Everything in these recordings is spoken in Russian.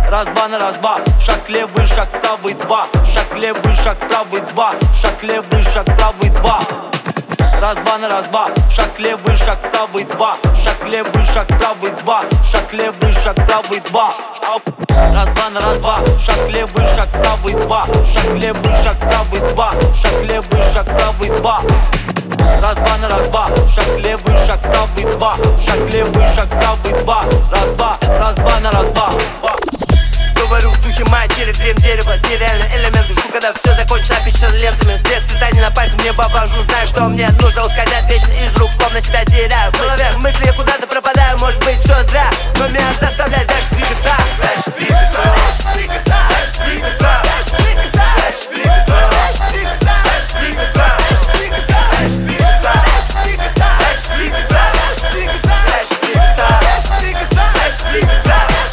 Раз-два на раз-два, шаг левый, шаг правый, два. Шаг левый, шаг правый, два. Шаг левый, шаг правый, два. Раз-два на раз-два, шаг левый, шаг правый, два. Шаг левый, шаг правый, два. Шаг левый, шаг правый, два. Раз-два на раз-два, шаг левый, шаг правый, два. Шаг левый, шаг правый, два. Шаг левый, шаг правый, два. Раз-два на раз-два, шаг левый, шаг правый, два. Шаг левый, шаг правый, два. Раз-два на раз-два. Говорю в духе моя через дрем дерева. С нереальным элементом жду, когда все закончится, опечатан лентами. Стресс цветаний на пальце мне обожу. Знаю, что мне нужно ускользать вечно из рук, словно себя теряю. В голове мысли, я куда-то пропадаю. Может быть, все зря, но меня заставляет дальше двигаться. Дальше двигаться, дальше двигаться, дальше двигаться, дальше двигаться, дальше двигаться, дальше двигаться, дальше двигаться, дальше двигаться, дальше двигаться, дальше двигаться, дальше двигаться, дальше двигаться, дальше двигаться, дальше двигаться, дальше двигаться.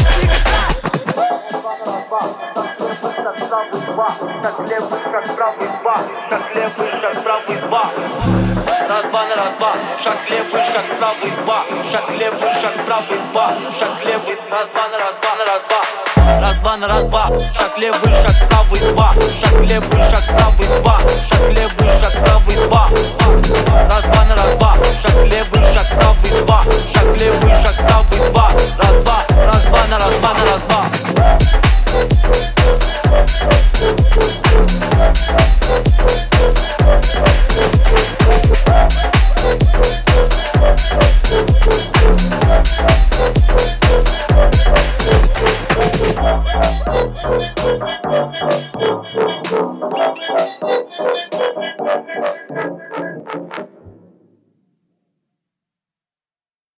Шаг левый, шаг правый, два. Шаг левый, шаг правый, два. Раз-два на раз-два, шаг левый, шаг правый, два. Шаг левый, шаг правый, два. Шаг левый, раз-два на раз-два на раз-два. Раз-два на раз-два, шаг левый, шаг правый, два. Шаг левый, шаг правый, два. Шаг левый, шаг правый, два. Раз-два на раз-два, шаг левый, шаг правый, два. Шаг левый, шаг правый, два. Раз-два на раз-два на раз-два.